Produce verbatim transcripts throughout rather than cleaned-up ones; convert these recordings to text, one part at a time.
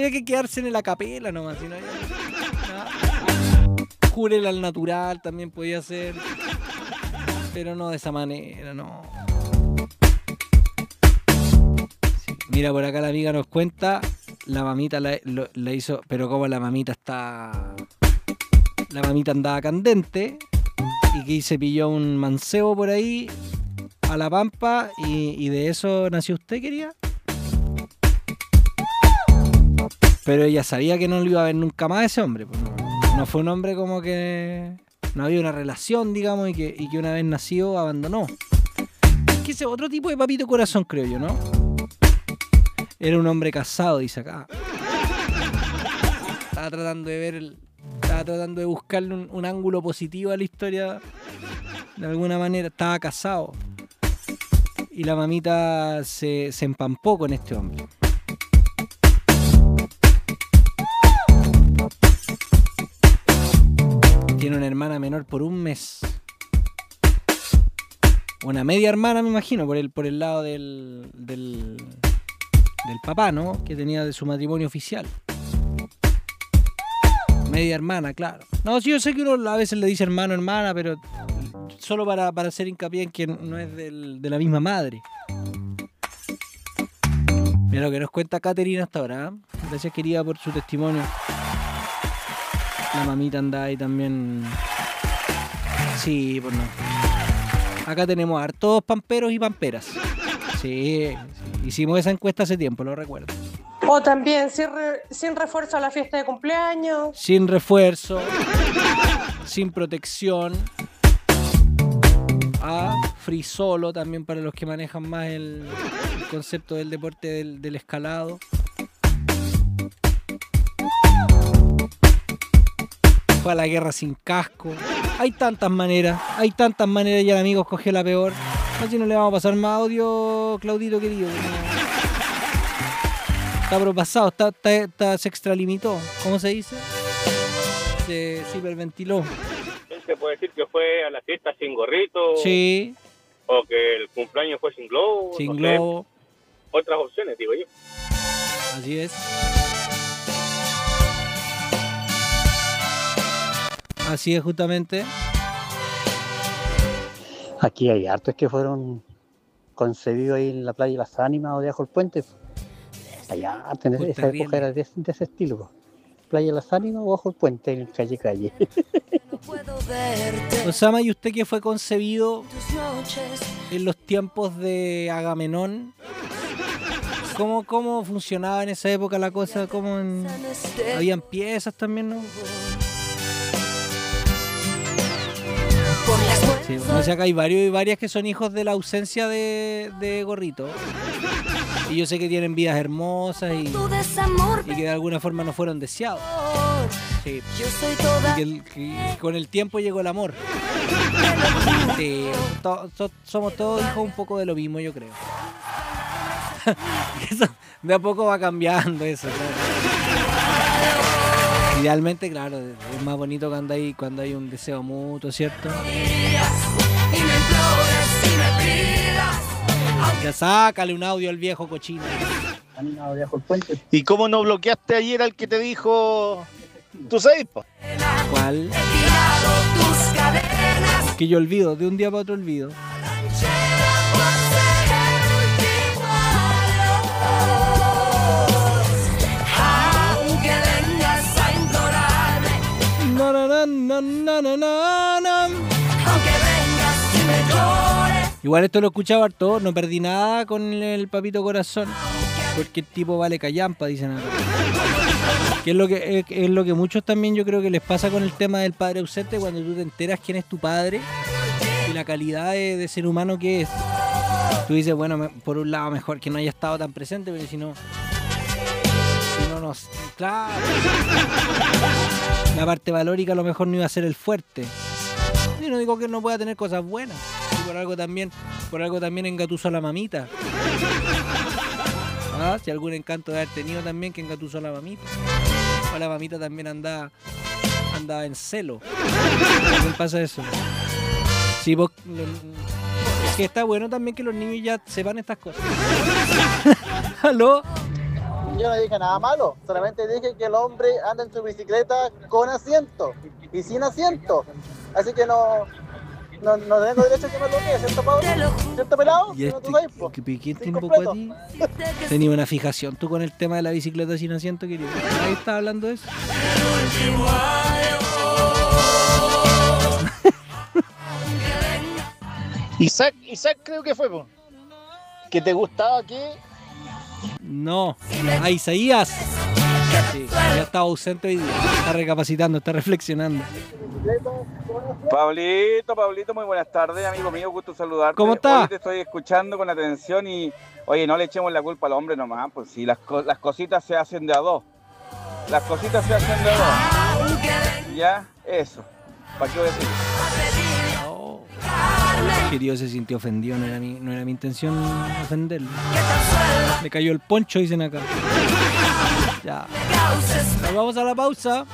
había que quedarse en la capela nomás. Si no, ya, no. Júrela al natural también podía ser. Pero no de esa manera, no. Sí. Mira, por acá la amiga nos cuenta, la mamita la, lo, la hizo, pero como la mamita está... La mamita andaba candente y que se pilló un mancebo por ahí a la pampa y, y de eso nació usted, querida. Pero ella sabía que no lo iba a ver nunca más ese hombre. Pues no, no fue un hombre como que no había una relación, digamos, y que, y que una vez nacido abandonó. Es que ese otro tipo de papito corazón, creo yo, ¿no? Era un hombre casado, dice acá. Estaba tratando de ver el... Estaba tratando de buscarle un, un ángulo positivo a la historia. De alguna manera estaba casado. Y la mamita se, se empampó con este hombre. Tiene una hermana menor por un mes. Una media hermana, me imagino, por el, por el lado del, del, del papá, ¿no? Que tenía de su matrimonio oficial. Media hermana, claro. No, sí, yo sé que uno a veces le dice hermano, hermana, pero solo para, para hacer hincapié en que no es del, de la misma madre. Mira lo que nos cuenta Caterina hasta ahora, ¿eh? Gracias, querida, por su testimonio. La mamita anda ahí también. Sí, pues no. Acá tenemos hartos pamperos y pamperas. Sí, sí, hicimos esa encuesta hace tiempo, lo recuerdo. O también sin, re, sin refuerzo a la fiesta de cumpleaños. Sin refuerzo, sin protección. Ah, free solo también para los que manejan más el, el concepto del deporte del, del escalado. Fue a la guerra sin casco. Hay tantas maneras, hay tantas maneras y el amigo escogió la peor. Así no le vamos a pasar más audio, Claudito querido. Está propasado, está, está, está, se extralimitó. ¿Cómo se dice? Se, se hiperventiló. ¿Se puede decir que fue a la fiesta sin gorrito? Sí. ¿O que el cumpleaños fue sin globo? Sin no globo. Sé. Otras opciones, digo yo. Así es. Así es, justamente. Aquí hay hartos que fueron concebidos ahí en la playa Las Ánimas o debajo del puente. Allá, en esa terrible. Época era de, de ese estilo. Playa Las Ánimas o bajo el puente en calle calle. Osama, ¿y usted que fue concebido en los tiempos de Agamenón? ¿Cómo, cómo funcionaba en esa época la cosa? ¿Cómo en... ¿Habían piezas también, no? Sí, o sea que hay varios y varias que son hijos de la ausencia de, de Gorrito. Y yo sé que tienen vidas hermosas y, y que de alguna forma no fueron deseados. Sí. Y que, el, que con el tiempo llegó el amor. Sí, to, to, somos todos hijos un poco de lo mismo, yo creo. Eso, de a poco va cambiando eso. Claro. Idealmente, claro, es más bonito cuando hay, cuando hay un deseo mutuo, ¿cierto? Ya sácale un audio al viejo cochino. ¿Y cómo no bloqueaste ayer al que te dijo tu sabes, po? ¿Cuál? Que yo olvido, de un día para otro olvido. No, no, no, no, no, no, no, no. Igual esto lo escuchaba harto, no perdí nada con el papito corazón, porque el tipo vale callampa, dicen acá. Que es lo que es, es lo que muchos también yo creo que les pasa con el tema del padre ausente, cuando tú te enteras quién es tu padre y la calidad de, de ser humano que es. Tú dices, bueno, me, por un lado mejor que no haya estado tan presente, pero si no, si no nos, claro, la parte valórica a lo mejor no iba a ser el fuerte. Yo no digo que no pueda tener cosas buenas. Y por algo también, por algo también engatusó a la mamita. ¿Ah? Si algún encanto de haber tenido también que engatusó a la mamita. O la mamita también andaba, andaba en celo. ¿Qué pasa eso? Sí, vos, es que está bueno también que los niños ya sepan estas cosas. ¿Aló? Yo no dije nada malo, solamente dije que el hombre anda en su bicicleta con asiento y sin asiento. Así que no, no, no tengo derecho a que me lo diga, ¿cierto, Pablo? ¿Cierto, pelado? ¿Y este, ¿qué, qué te invocó a ti? ¿Tenías una fijación tú con el tema de la bicicleta sin asiento, querido? Ahí estaba hablando de eso. Isaac, Isaac creo que fue, po. ¿Que te gustaba qué? No, a Isaías. Sí, ya estaba ausente hoy día. Está recapacitando, está reflexionando. Pablito, Pablito, muy buenas tardes, amigo mío, gusto saludarte. ¿Cómo está? Hoy te estoy escuchando con atención y, oye, no le echemos la culpa al hombre nomás, pues si las, co las cositas se hacen de a dos. Las cositas se hacen de a dos. Ya, eso. ¿Para qué voy a decir? Oh. Querido se sintió ofendido, no era mi, no era mi intención ofenderlo. Le cayó el poncho, dicen acá. Ya. Nos vamos a la pausa.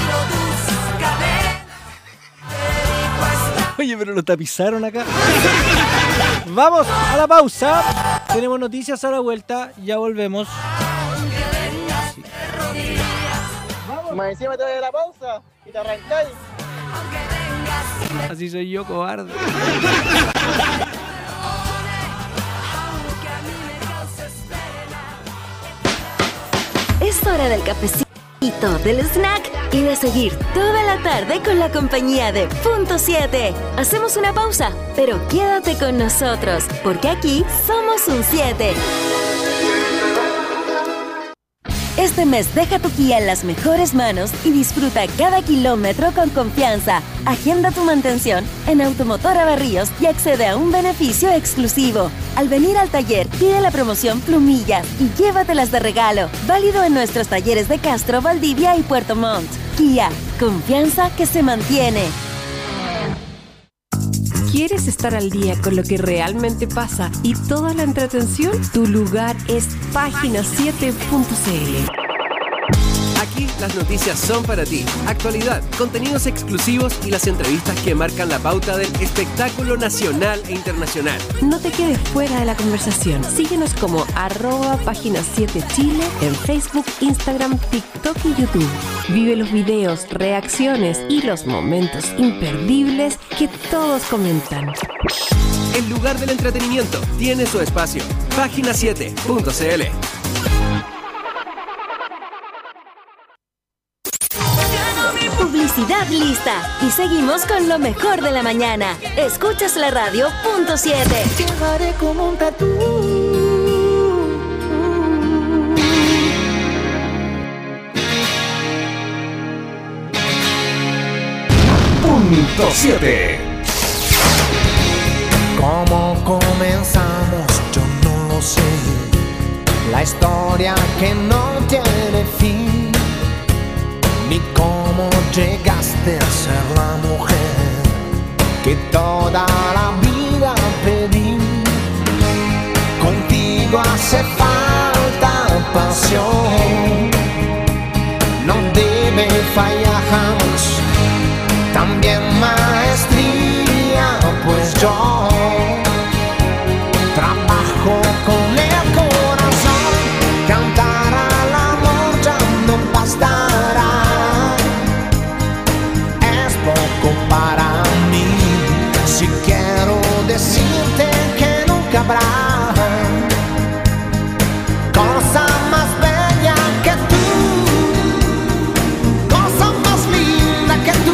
Oye, pero lo tapizaron acá. Vamos a la pausa. Tenemos noticias a la vuelta. Ya volvemos. Sí. Más encima te doy la pausa y te arrancáis. Así soy yo, cobarde. Es hora del cafecito, del snack y de seguir toda la tarde con la compañía de Punto siete. Hacemos una pausa, pero quédate con nosotros, porque aquí somos un siete. Este mes deja tu Kia en las mejores manos y disfruta cada kilómetro con confianza. Agenda tu mantención en Automotora Barríos y accede a un beneficio exclusivo. Al venir al taller, pide la promoción Plumillas y llévatelas de regalo. Válido en nuestros talleres de Castro, Valdivia y Puerto Montt. Kia, confianza que se mantiene. ¿Quieres estar al día con lo que realmente pasa y toda la entretención? Tu lugar es página siete punto c l. Aquí las noticias son para ti. Actualidad, contenidos exclusivos y las entrevistas que marcan la pauta del espectáculo nacional e internacional. No te quedes fuera de la conversación. Síguenos como arroba página siete Chile en Facebook, Instagram, TikTok y YouTube. Vive los videos, reacciones y los momentos imperdibles que todos comentan. El lugar del entretenimiento tiene su espacio. página siete punto c l. Publicidad lista y seguimos con lo mejor de la mañana. Escuchas la radio Punto siete. Llevaré como un tatú. Punto siete. ¿Cómo comenzamos? Yo no lo sé. La historia que no tiene fin. Ni cómo llegaste a ser la mujer que toda la vida pedí. Contigo hace falta pasión. No debe fallar jamás. También maestría, pues yo trabajo con el corazón. Cantar al amor ya no bastará. Es poco para mí. Si quiero decirte que nunca habrá cosa más bella que tú, cosa más linda que tú,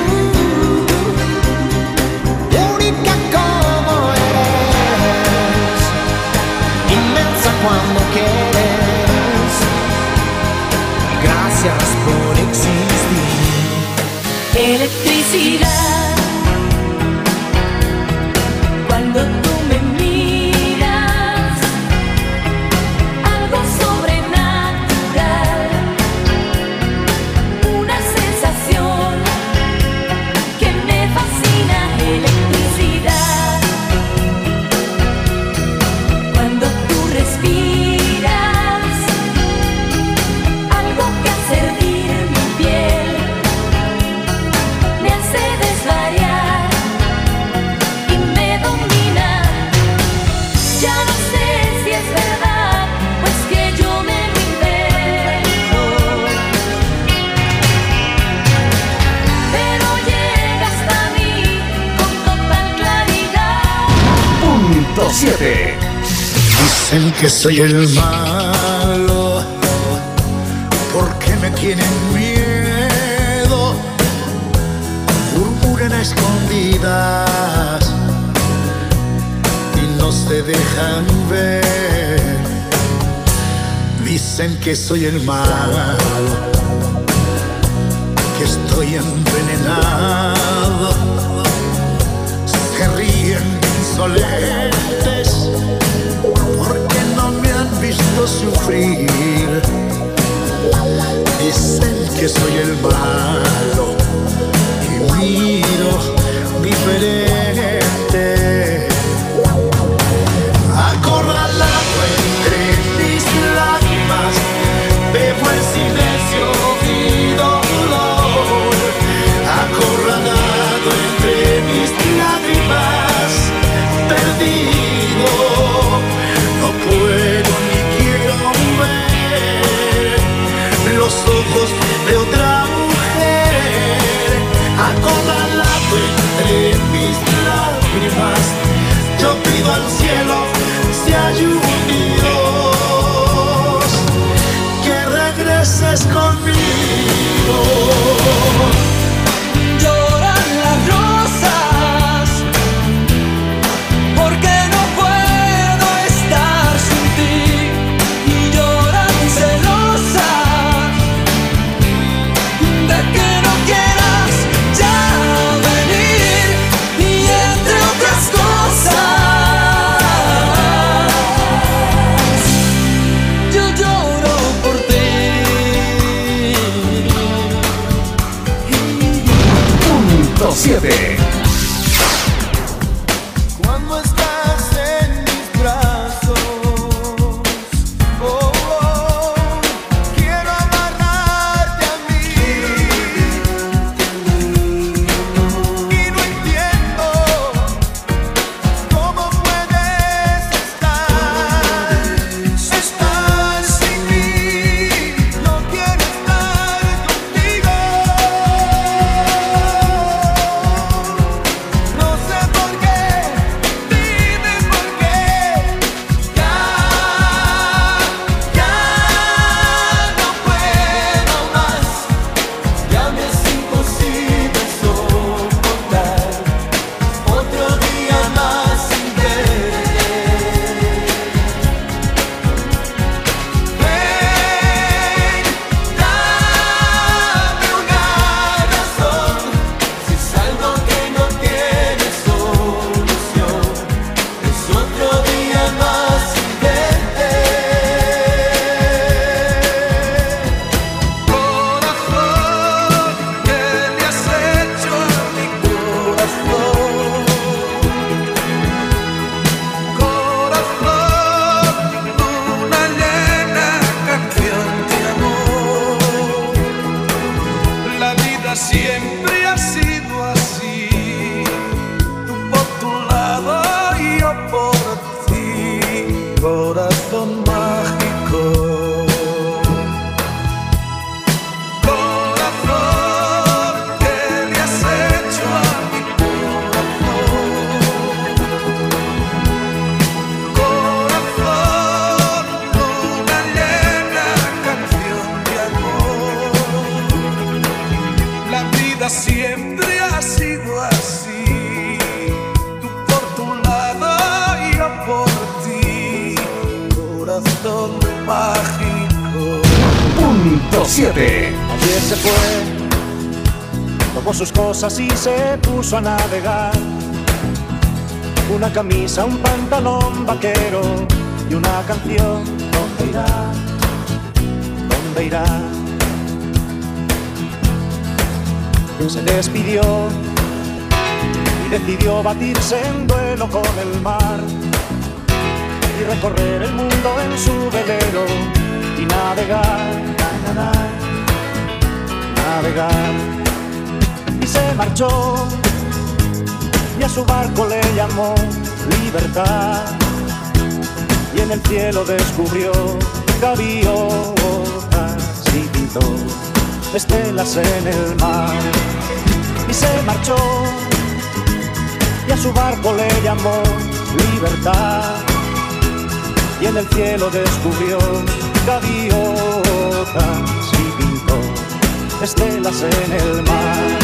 única como eres, inmensa cuando quieres. Gracias por existir. Electricidad, cuando tú me miras, algo sobrenatural, una sensación que me fascina. Electricidad, cuando tú respiras, algo que hace hervir mi piel, me hace desvanecer. Punto siete. Dicen que soy el malo porque me tienen miedo, murmuran a escondidas y no se dejan ver. Dicen que soy el malo, que estoy envenenado, se ríen insolentes porque no me han visto sufrir. Dicen que soy el malo y miro diferente. Acorralado entre mis lágrimas, bebo en silencio mi dolor. Acorralado entre mis lágrimas, perdido, no puedo ni quiero ver los ojos de otra mujer. Acorralado entre mis lágrimas, yo pido al cielo si hay un Dios que regreses conmigo. Lloran las rosas porque no puedo estar sin ti, y lloran celosas de que no quieras ya venir, y entre otras cosas yo lloro por ti. Punto siete. Cuando estás en mis brazos, oh, oh, quiero amarrarte a mí, y no entiendo cómo puedes estar, estar sin mí. No quiero estar contigo. No sé por qué, dime por qué. Ya, ya no puedo más. Ya me es imposible soportar otro día más sin verte. Ven, dame una razón. Si es algo que no tiene solución, es otro día más sin verte. Corazón, ¿qué le has hecho a mi corazón? Corazón, luna llena, canción de amor. La vida siempre ha sido así, tú por tu lado y yo por ti, corazón mágico. Corazón, ¿qué le has hecho a mi corazón? Corazón, luna llena, canción de amor. La vida siempre ha sido así, tú por tu lado y yo por ti, corazón mágico. Punto siete. Ayer se fue, tomó sus cosas y se puso a navegar. Una camisa, un pantalón vaquero y una canción. ¿Dónde irá? ¿Dónde irá? Se despidió y decidió batirse en duelo con el mar y recorrer el mundo en su velero y navegar, navegar, navegar. Y se marchó y a su barco le llamó Libertad, y en el cielo descubrió gaviotas y pintó estelas en el mar. Y se marchó y a su barco le llamó libertad. Y en el cielo descubrió gaviotas y pintó estelas en el mar.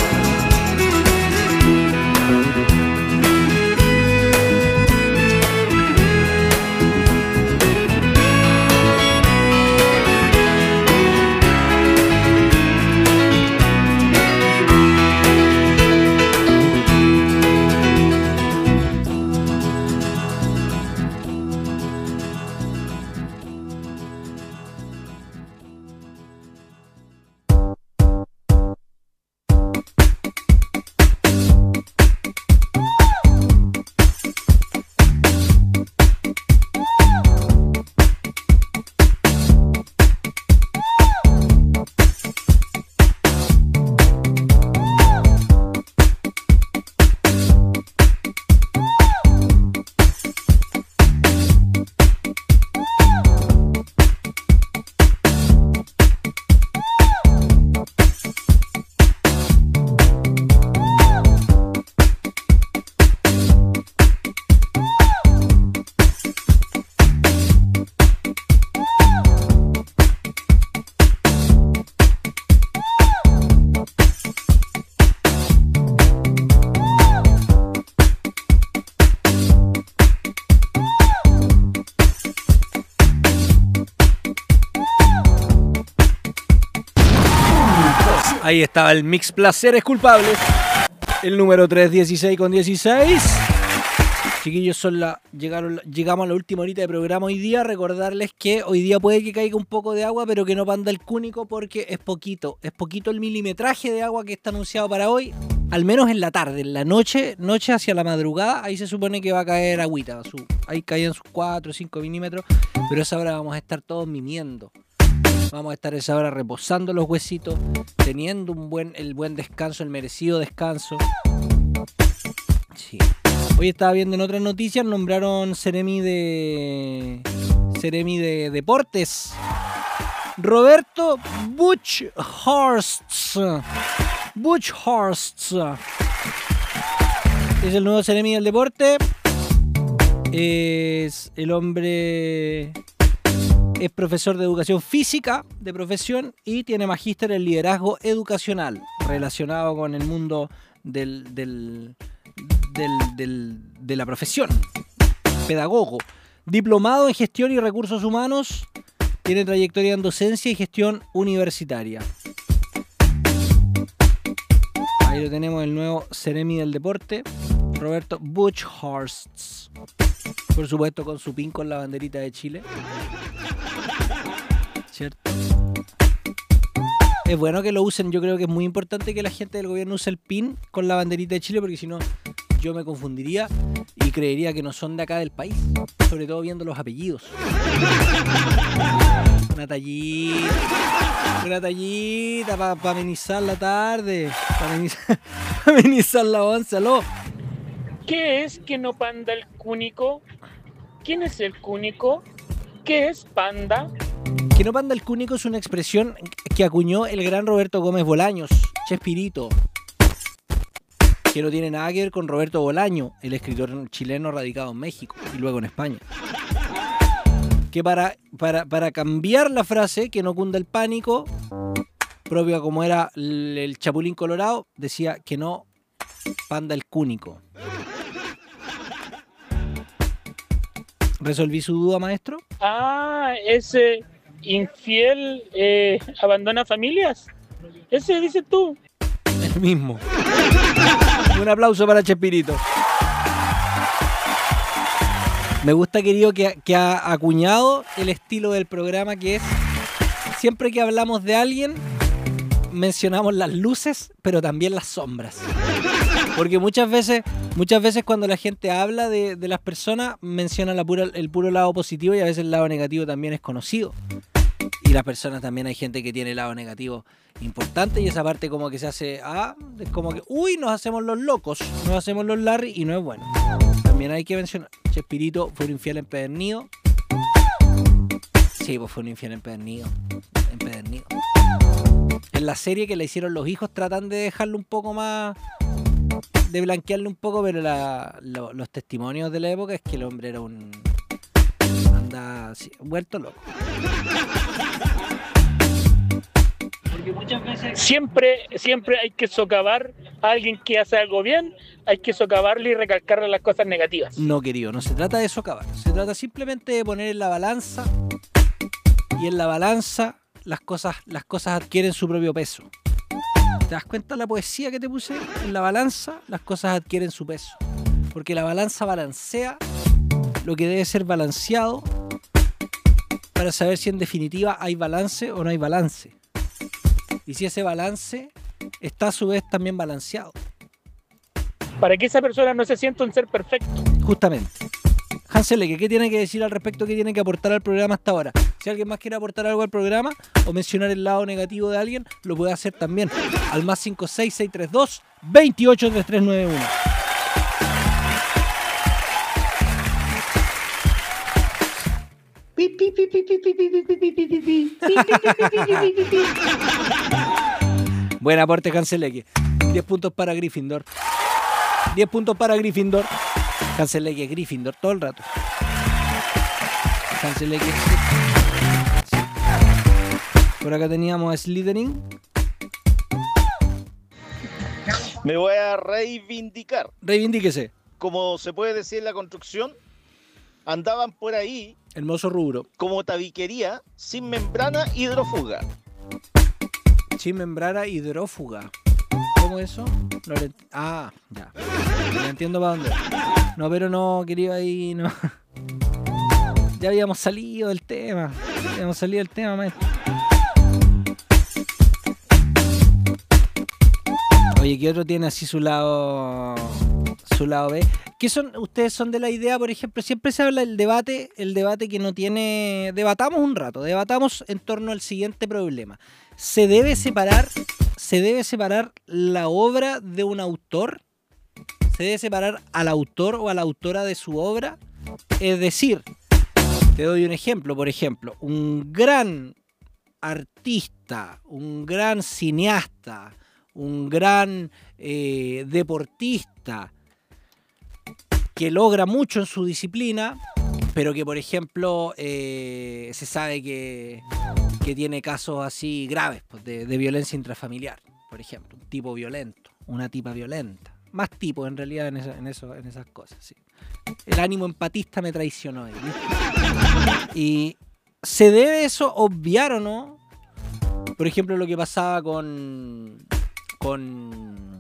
Ahí estaba el mix Placeres Culpables. El número tres dieciséis con dieciséis. Chiquillos, son la, llegaron, llegamos a la última horita de programa hoy día. Recordarles que hoy día puede que caiga un poco de agua, pero que no panda el cúnico porque es poquito. Es poquito el milimetraje de agua que está anunciado para hoy. Al menos en la tarde, en la noche, noche hacia la madrugada, ahí se supone que va a caer agüita. Su, ahí caían sus cuatro o cinco milímetros, pero a esa hora vamos a estar todos mimiendo. Vamos a estar esa hora reposando los huesitos, teniendo un buen, el buen descanso, el merecido descanso. Sí. Hoy estaba viendo en otras noticias, nombraron Seremi de Seremi de Deportes. Roberto Buchhorst. Buchhorst. Es el nuevo Seremi del deporte. Es el hombre... Es profesor de educación física de profesión y tiene magíster en liderazgo educacional relacionado con el mundo del, del, del, del, de la profesión. Pedagogo. Diplomado en gestión y recursos humanos. Tiene trayectoria en docencia y gestión universitaria. Ahí lo tenemos, el nuevo Seremi del deporte, Roberto Buchhorst. Por supuesto con su pin con la banderita de Chile. ¿Cierto? Es bueno que lo usen. Yo creo que es muy importante que la gente del gobierno use el pin con la banderita de Chile, porque si no yo me confundiría y creería que no son de acá del país, sobre todo viendo los apellidos. Una tallita, una tallita para pa amenizar la tarde, para amenizar, pa amenizar la once. Aló. ¿Qué es que no panda el cúnico? ¿Quién es el cúnico? ¿Qué es panda? Que no panda el cúnico es una expresión que acuñó el gran Roberto Gómez Bolaños, Chespirito, que no tiene nada que ver con Roberto Bolaño, el escritor chileno radicado en México y luego en España. Que para, para, para cambiar la frase, que no cunda el pánico, propia como era el, el Chapulín Colorado, decía que no panda el cúnico. ¿Resolví su duda, maestro? Ah, ese infiel eh, abandona familias. Ese dices tú. El mismo. Un aplauso para Chespirito. Me gusta, querido, que, que ha acuñado el estilo del programa, que es siempre que hablamos de alguien mencionamos las luces, pero también las sombras. Porque muchas veces, muchas veces cuando la gente habla de, de las personas, menciona la pura, el puro lado positivo, y a veces el lado negativo también es conocido. Y las personas también, hay gente que tiene el lado negativo importante, y esa parte como que se hace, ah, es como que, uy, nos hacemos los locos, nos hacemos los Larry, y no es bueno. También hay que mencionar, Chespirito fue un infiel empedernido. Sí, pues fue un infiel empedernido. Empedernido. En la serie que le hicieron los hijos tratan de dejarlo un poco más de blanquearle un poco, pero la, lo, los testimonios de la época es que el hombre era un... anda sí, vuelto loco. Porque muchas veces... Siempre, siempre hay que socavar a alguien que hace algo bien, hay que socavarle y recalcarle las cosas negativas. No, querido, no se trata de socavar. Se trata simplemente de poner en la balanza, y en la balanza las cosas, las cosas adquieren su propio peso. ¿Te das cuenta de la poesía que te puse? En la balanza las cosas adquieren su peso. Porque la balanza balancea lo que debe ser balanceado para saber si en definitiva hay balance o no hay balance. Y si ese balance está a su vez también balanceado. Para que esa persona no se sienta un ser perfecto. Justamente. Hansel, ¿qué tiene que decir al respecto? ¿Qué tiene que aportar al programa hasta ahora? Si alguien más quiere aportar algo al programa o mencionar el lado negativo de alguien, lo puede hacer también. Al más cinco seis seis tres dos, dos ocho tres tres nueve uno. Buen aporte, Hansel. diez puntos para Gryffindor. diez puntos para Gryffindor. Hansel Gryffindor todo el rato. Hansel Por acá teníamos a Slytherin. Me voy a reivindicar. Reivindíquese. Como se puede decir en la construcción, andaban por ahí. Hermoso rubro. Como tabiquería, sin membrana hidrófuga. Sin membrana hidrófuga. ¿Cómo eso? No le... Ah, ya. No entiendo para dónde. No, pero no, querido, ahí no. Ya habíamos salido del tema. Ya habíamos salido del tema, maestro. Oye, ¿qué otro tiene así su lado su lado B? ¿Qué son? Ustedes son de la idea, por ejemplo, siempre se habla del debate, el debate que no tiene... Debatamos un rato, debatamos en torno al siguiente problema. ¿Se debe separar, se debe separar la obra de un autor? ¿Se debe separar al autor o a la autora de su obra? Es decir, te doy un ejemplo, por ejemplo, un gran artista, un gran cineasta, un gran eh, deportista que logra mucho en su disciplina, pero que, por ejemplo, eh, se sabe que, que tiene casos así graves pues, de, de violencia intrafamiliar, por ejemplo, un tipo violento, una tipa violenta, más tipos en realidad en, eso, en, eso, en esas cosas. Sí. El ánimo empatista me traicionó ahí, ¿viste? Y ¿se debe eso obviar o no? Por ejemplo, lo que pasaba con... con...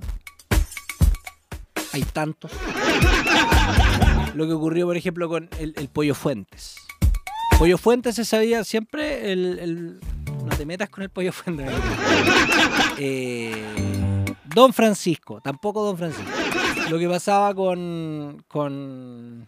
Hay tantos. Lo que ocurrió, por ejemplo, con el, el Pollo Fuentes. Pollo Fuentes se sabía siempre el... el... No te metas con el Pollo Fuentes. Eh... Don Francisco. Tampoco Don Francisco. Lo que pasaba con... Con...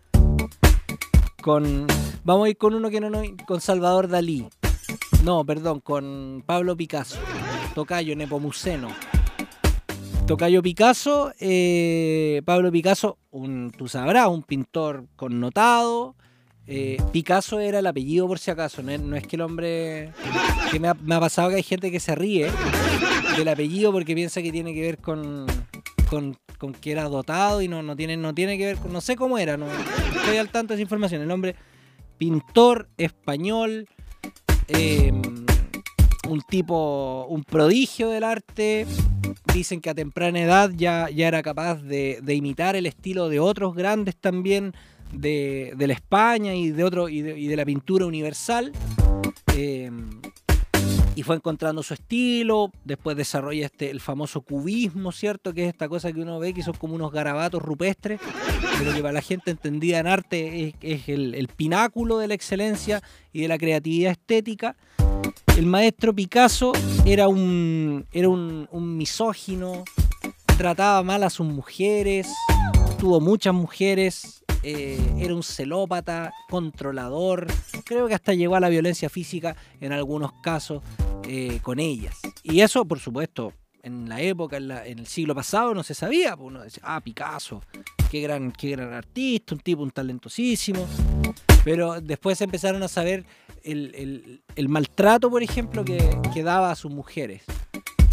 Con... Vamos a ir con uno que no... no con Salvador Dalí. No, perdón, con Pablo Picasso. Tocayo Nepomuceno. Tocayo Picasso, eh, Pablo Picasso, un, tú sabrás, un pintor connotado. Eh, Picasso era el apellido por si acaso, no es, no es que el hombre... que me ha, me ha pasado que hay gente que se ríe del apellido porque piensa que tiene que ver con, con, con que era dotado y no, no, tiene, no tiene que ver con... No sé cómo era, no estoy al tanto de esa información. El hombre, pintor español, eh, un tipo, un prodigio del arte. Dicen que a temprana edad ya, ya era capaz de, de imitar el estilo de otros grandes también de, de la España y de, otro, y de, y de la pintura universal. Eh, y fue encontrando su estilo. Después desarrolla este, el famoso cubismo, ¿cierto? Que es esta cosa que uno ve que son como unos garabatos rupestres, pero que para la gente entendida en arte es, es el, el pináculo de la excelencia y de la creatividad estética. El maestro Picasso era un, era un, un misógino, trataba mal a sus mujeres, tuvo muchas mujeres, eh, era un celópata, controlador, creo que hasta llegó a la violencia física en algunos casos eh, con ellas. Y eso, por supuesto, en la época, en, la, en el siglo pasado no se sabía, pues uno decía, ah, Picasso, qué gran, qué gran artista, un tipo, un talentosísimo, pero después empezaron a saber... El, el, el maltrato, por ejemplo, que, que daba a sus mujeres.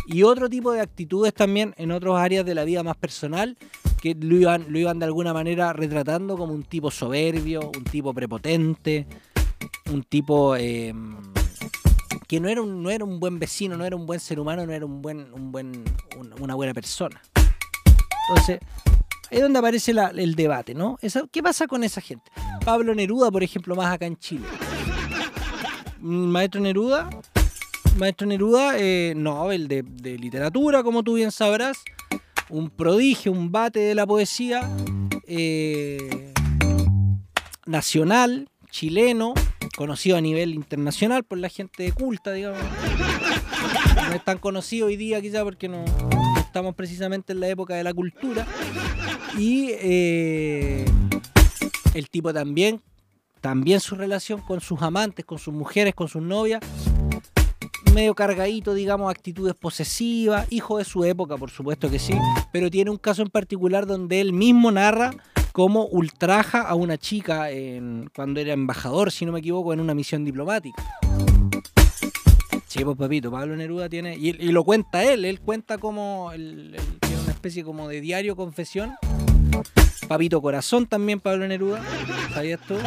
Y otro tipo de actitudes también en otras áreas de la vida más personal, que lo iban, lo iban de alguna manera retratando como un tipo soberbio, un tipo prepotente, un tipo eh, que no era un, no era un buen vecino, no era un buen ser humano, no era un buen, un buen, un, una buena persona. Entonces, ahí es donde aparece la, el debate, ¿no? Esa, ¿qué pasa con esa gente? Pablo Neruda, por ejemplo, más acá en Chile. Maestro Neruda... Maestro Neruda, eh, Nobel de, de literatura, como tú bien sabrás, un prodigio, un bate de la poesía, eh, nacional, chileno, conocido a nivel internacional por la gente culta, digamos. No es tan conocido hoy día quizá porque no, no estamos precisamente en la época de la cultura. Y eh, el tipo también, también su relación con sus amantes, con sus mujeres, con sus novias, medio cargadito, digamos, actitudes posesivas, hijo de su época, por supuesto que sí, pero tiene un caso en particular donde él mismo narra cómo ultraja a una chica en, cuando era embajador, si no me equivoco, en una misión diplomática. Sí, pues papito, Pablo Neruda tiene, y, y lo cuenta él, él cuenta como, él, él tiene una especie como de diario confesión. Papito Corazón también, Pablo Neruda, ¿sabías tú?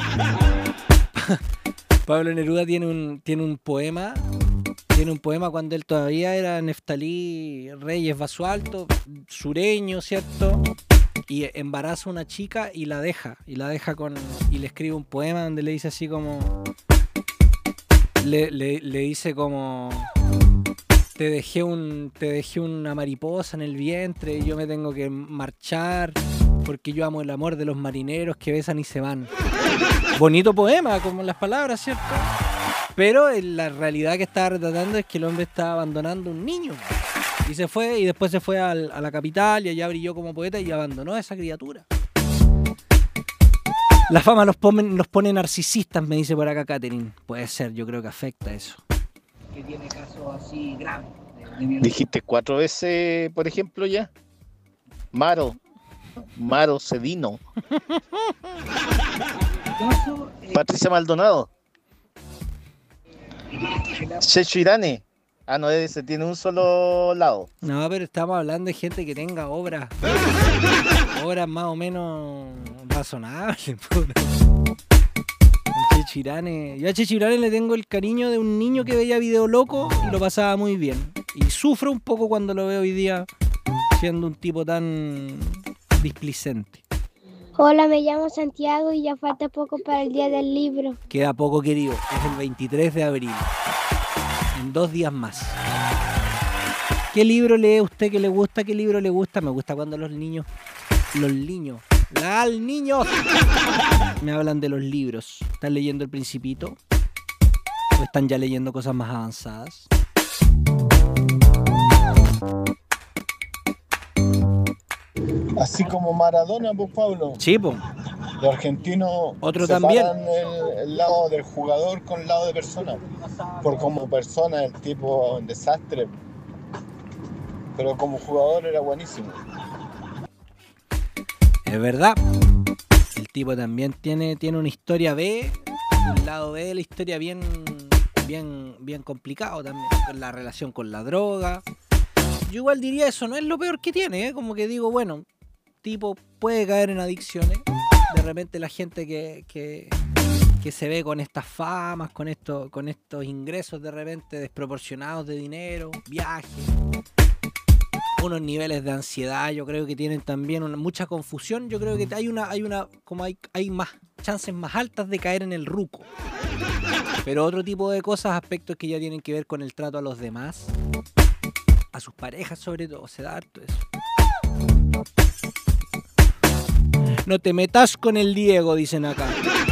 Pablo Neruda tiene un, tiene un poema Tiene un poema cuando él todavía era Neftalí Reyes Basualto, sureño, ¿cierto? Y embaraza a una chica y la deja, y la deja con, y le escribe un poema donde le dice así como, le, le, le dice como, te dejé un, te dejé una mariposa en el vientre y yo me tengo que marchar porque yo amo el amor de los marineros que besan y se van. Bonito poema, como las palabras, ¿cierto? Pero la realidad que estaba retratando es que el hombre estaba abandonando un niño. Y se fue, y después se fue al, a la capital y allá brilló como poeta y abandonó a esa criatura. La fama nos pone, nos pone narcisistas, me dice por acá Catherine. Puede ser, yo creo que afecta eso. Que tiene casos así graves. Dijiste cuatro veces, por ejemplo, ya. Maro. Maro Cedino. Patricia Maldonado. Checho Irane. Ah, no, ese tiene un solo lado. No, pero estamos hablando de gente que tenga obras. Obras más o menos razonables. Checho Irane. Yo a Checho Irane le tengo el cariño de un niño que veía Video Loco y lo pasaba muy bien. Y sufro un poco cuando lo veo hoy día siendo un tipo tan displicente. Hola, me llamo Santiago y ya falta poco para el día del libro. Queda poco, querido. Es el veintitrés de abril. En dos días más. ¿Qué libro lee usted que le gusta? ¿Qué libro le gusta? Me gusta cuando los niños... Los niños... ¡Las niños! Me hablan de los libros. ¿Están leyendo El Principito? ¿O están ya leyendo cosas más avanzadas? Así como Maradona, pues Pablo. Sí, pues. Los argentinos Otro separan también. El, el lado del jugador con el lado de persona. Por como persona el tipo un desastre. Pero como jugador era buenísimo. Es verdad. El tipo también tiene, tiene una historia B, un lado B de la historia bien, bien, bien complicado también. Con la relación con la droga. Yo igual diría eso, no es lo peor que tiene, ¿eh? Como que digo, bueno, tipo puede caer en adicciones. De repente la gente que, que, que se ve con estas famas, con, esto, con estos ingresos de repente desproporcionados de dinero, viajes, unos niveles de ansiedad, yo creo que tienen también una, mucha confusión. Yo creo que hay una, hay una, como hay, hay más chances más altas de caer en el ruco. Pero otro tipo de cosas, aspectos que ya tienen que ver con el trato a los demás, a sus parejas sobre todo, se da harto eso. No te metas con el Diego, dicen acá.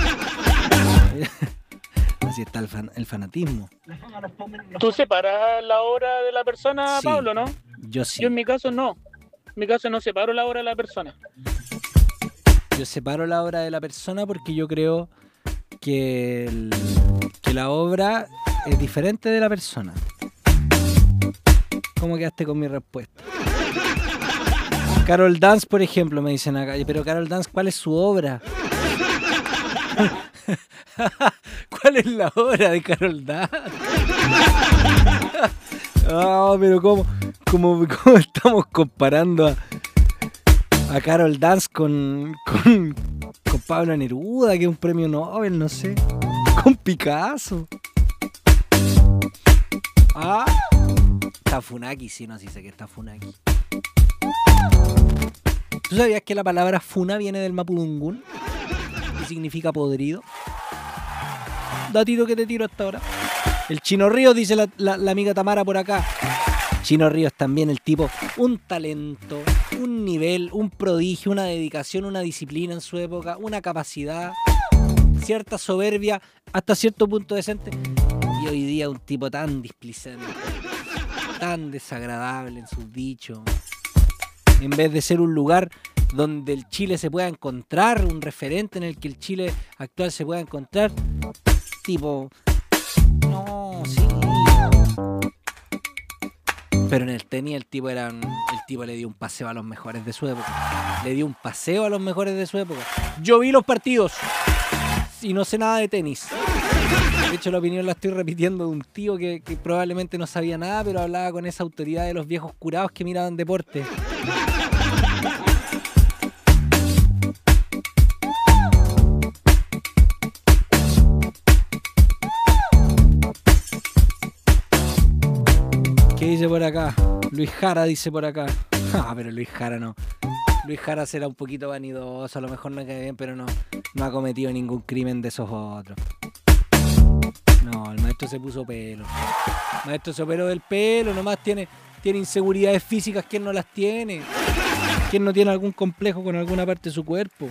Así está el, fan, el fanatismo. ¿Tú separas la obra de la persona, Sí, Pablo, no? Yo sí. Yo en mi caso no. En mi caso no separo la obra de la persona. Yo separo la obra de la persona porque yo creo que, el, que la obra es diferente de la persona. ¿Cómo quedaste con mi respuesta? Carol Dance, por ejemplo, me dicen acá. Pero Carol Dance, ¿cuál es su obra? ¿Cuál es la obra de Carol Dance? Ah, pero ¿cómo, Como, como estamos comparando a, a Carol Dance con, con, con Pablo Neruda, que es un premio Nobel, no sé. Con Picasso. Ah, está Funaki, sí, no, sí sé que está Funaki. ¿Tú sabías que la palabra funa viene del mapudungún? ¿Qué significa podrido? Datito que te tiro hasta ahora. El Chino Ríos, dice la, la, la amiga Tamara por acá. Chino Ríos también, el tipo, un talento, un nivel, un prodigio, una dedicación, una disciplina en su época, una capacidad, cierta soberbia, hasta cierto punto decente. Y hoy día un tipo tan displicente, tan desagradable en sus dichos. En vez de ser un lugar donde el Chile se pueda encontrar, un referente en el que el Chile actual se pueda encontrar, tipo, no, sí. Pero en el tenis el tipo era un, el tipo le dio un paseo a los mejores de su época. Le dio un paseo a los mejores de su época. Yo vi los partidos y no sé nada de tenis. De hecho, la opinión la estoy repitiendo de un tío que, que probablemente no sabía nada, pero hablaba con esa autoridad de los viejos curados que miraban deporte. ¿Qué dice por acá? Luis Jara dice por acá. Ah, pero Luis Jara no. Luis Jara será un poquito vanidoso, a lo mejor no cae bien, pero no, no ha cometido ningún crimen de esos otros. No, el maestro se puso pelo. El maestro se operó del pelo, nomás tiene, tiene inseguridades físicas. ¿Quién no las tiene? ¿Quién no tiene algún complejo con alguna parte de su cuerpo?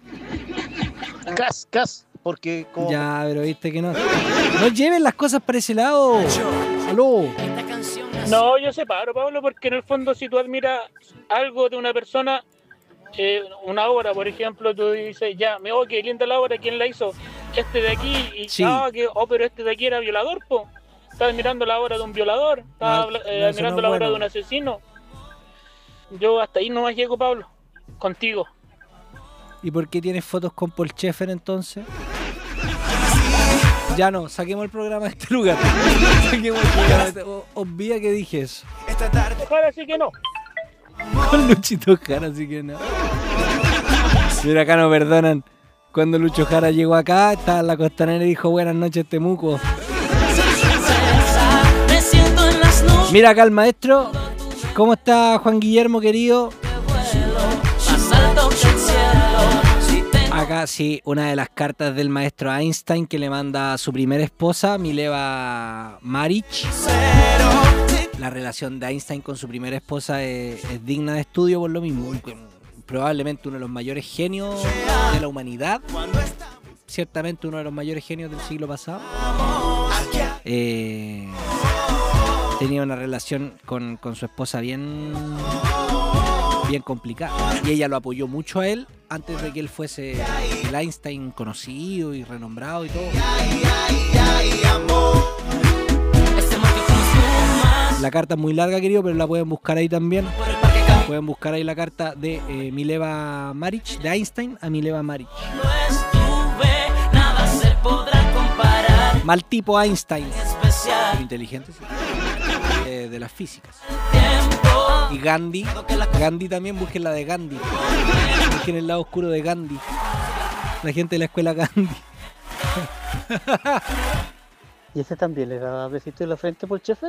Cas, cas, porque como... Ya, pero viste que no. No lleven las cosas para ese lado. Aló. No, yo separo, Pablo, porque en el fondo si tú admiras algo de una persona, eh, una obra, por ejemplo, tú dices, ya, me oh, qué linda la obra, ¿quién la hizo? Este de aquí, y sí. ah, que, oh, pero este de aquí era violador, po. Estaba admirando la obra de un violador, estaba No, eh, no, admirando no la es obra bueno. de un asesino. Yo hasta ahí nomás llego, Pablo, contigo. ¿Y por qué tienes fotos con Paul Schaeffer entonces? Ya no, saquemos el programa de este lugar. Saquemos el programa de este... o- Obvia que dije eso. Ojalá sí que no. Con Luchito Jara, así que no. Mira, acá no perdonan. Cuando Lucho Jara llegó acá, estaba en la costanera y dijo buenas noches, Temuco. Mira acá el maestro. ¿Cómo está Juan Guillermo, querido? Acá sí, una de las cartas del maestro Einstein que le manda a su primera esposa, Mileva Maric. La relación de Einstein con su primera esposa es, es digna de estudio por lo mismo. Probablemente uno de los mayores genios de la humanidad. Ciertamente uno de los mayores genios del siglo pasado. Eh, tenía una relación con, con su esposa bien... bien complicada. Y ella lo apoyó mucho a él antes de que él fuese el Einstein conocido y renombrado y todo. La carta es muy larga, querido, pero la pueden buscar ahí también. Pueden buscar ahí la carta de eh, Mileva Maric, de Einstein a Mileva Maric. Mal tipo Einstein. Muy inteligente, sí. Eh, de las físicas. Y Gandhi, Gandhi también, busquen la de Gandhi. Busquen el lado oscuro de Gandhi. La gente de la escuela Gandhi. ¿Y ese también le daba besito en la frente por Schaeffer?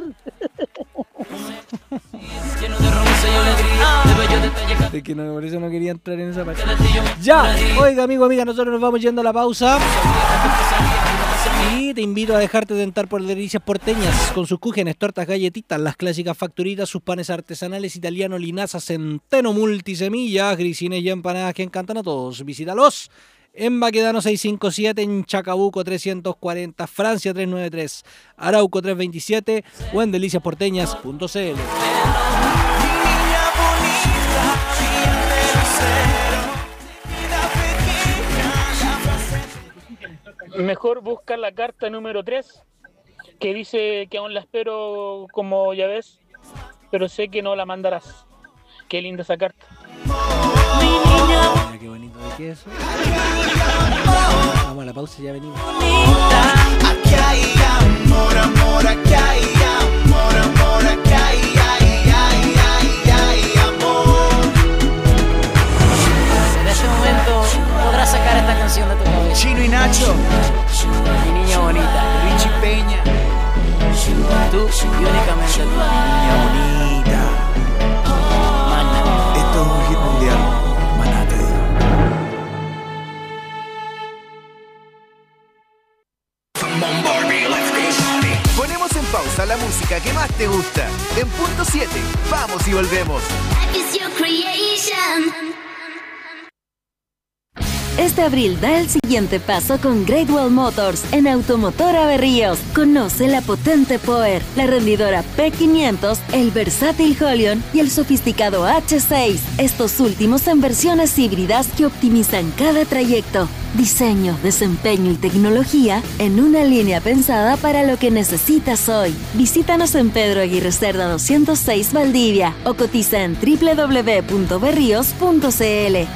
De que no, por eso no quería entrar en esa parte. Ya, oiga amigo, amiga, nosotros nos vamos yendo a la pausa. Y te invito a dejarte tentar por delicias porteñas con sus cúgenes, tortas, galletitas, las clásicas facturitas, sus panes artesanales italiano, linaza, centeno, multisemillas, grisines y empanadas que encantan a todos. Visítalos en Baquedano seiscientos cincuenta y siete, en Chacabuco trescientos cuarenta, Francia trescientos noventa y tres, Arauco trescientos veintisiete o en delicias porteñas punto c l. Mejor busca la carta número tres, que dice que aún la espero, como ya ves, pero sé que no la mandarás. Qué linda esa carta. Mira qué bonito de queso. Vamos a la pausa y ya venimos. Aquí hay amor, amor, aquí hay amor, amor, aquí hay, ay, ay. Nacho, mi niña bonita, Richie Peña, tú y únicamente tú, niña bonita. Mana, esto es un hit mundial. Maná, te digo. Ponemos en pausa la música que más te gusta. En punto siete, vamos y volvemos. Este abril da el siguiente paso con Great Wall Motors en Automotora Berríos. Conoce la potente Power, la rendidora P quinientos, el versátil Holion y el sofisticado H seis. Estos últimos en versiones híbridas que optimizan cada trayecto. Diseño, desempeño y tecnología en una línea pensada para lo que necesitas hoy. Visítanos en Pedro Aguirre Cerda doscientos seis Valdivia o cotiza en doble u doble u doble u punto berríos punto c l.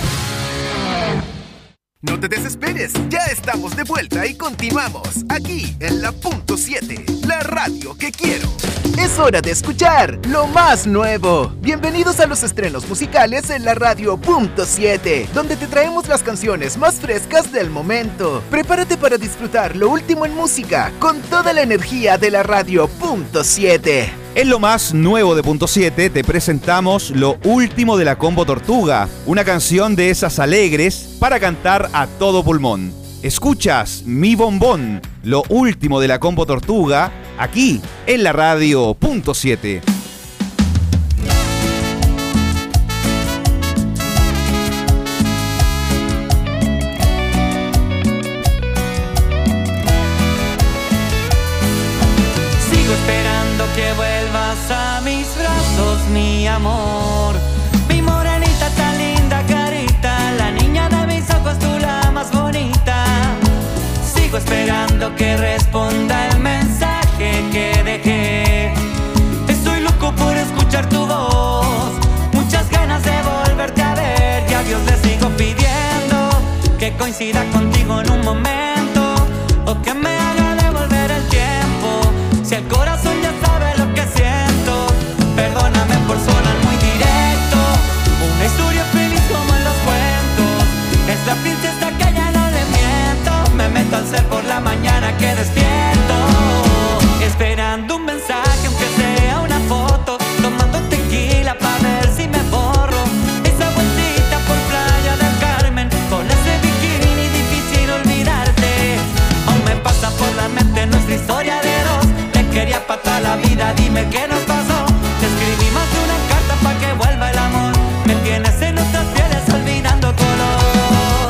No te desesperes, ya estamos de vuelta y continuamos aquí en la punto siete, la radio que quiero. Es hora de escuchar lo más nuevo. Bienvenidos a los estrenos musicales en la radio punto siete, donde te traemos las canciones más frescas del momento. Prepárate para disfrutar lo último en música con toda la energía de la radio punto siete. En lo más nuevo de punto siete te presentamos lo último de la Combo Tortuga, una canción de esas alegres para cantar a todo pulmón. Escuchas Mi Bombón, lo último de la Combo Tortuga, aquí en la radio punto siete. Que vuelvas a mis brazos, mi amor. Mi morenita tan linda carita, la niña de mis ojos, tú la más bonita. Sigo esperando que responda el mensaje que dejé. Estoy loco por escuchar tu voz, muchas ganas de volverte a ver. Y a Dios le sigo pidiendo que coincida contigo en un momento, o que me haga devolver el tiempo. Si el corazón ya sabe lo que siento, perdóname por sonar muy directo. Una historia feliz como en los cuentos, es la princesa que ya no le miento. Me meto al ser por la mañana que despierto, esperando un mensaje aunque sea una foto, tomando tequila pa' ver si me borro. Esa vueltita por Playa del Carmen, con ese bikini difícil olvidarte. Aún me pasa por la mente nuestra historia de dos. Quería pa' toda la vida, dime qué nos pasó. Te escribí más de una carta pa' que vuelva el amor. Me tienes en nuestras pieles olvidando color.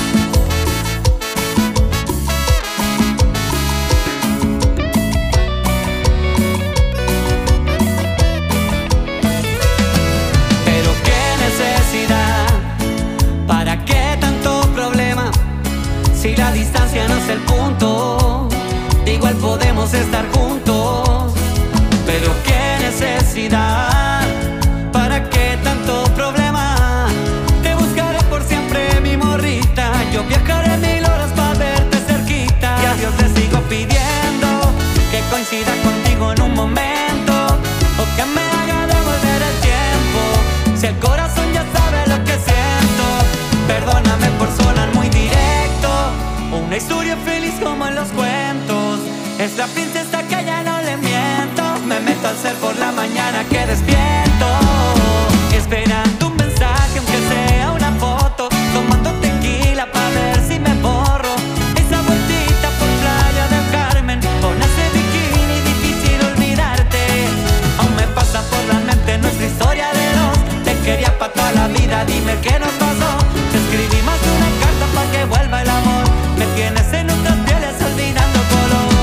Pero qué necesidad, ¿para qué tanto problema? Si la distancia no es el punto, igual podemos estar juntos. Pero qué necesidad, ¿para qué tanto problema? Te buscaré por siempre, mi morrita. Yo viajaré mil horas para verte cerquita. Y a Dios le sigo pidiendo que coincida contigo en un momento, o que me haga devolver el tiempo. Si el corazón ya sabe lo que siento, perdóname por sonar muy directo. Una historia feliz como en los cuentos, es la princesa que ya no le miento. Me meto al ser por la mañana que despierto, esperando un mensaje aunque sea una foto, tomando tequila pa' ver si me borro. Esa vueltita por Playa del Carmen, con ese bikini difícil olvidarte. Aún me pasa por la mente nuestra historia de dos. Te quería pa' toda la vida, dime qué nos pasó. Te escribí más de una carta pa' que vuelva el amor. Me tienes en nuestras pieles olvidando color.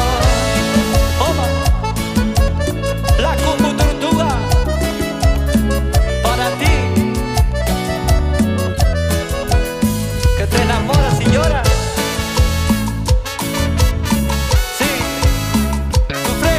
La Combo Tortuga, para ti, que te enamoras y lloras. Sí, sufre.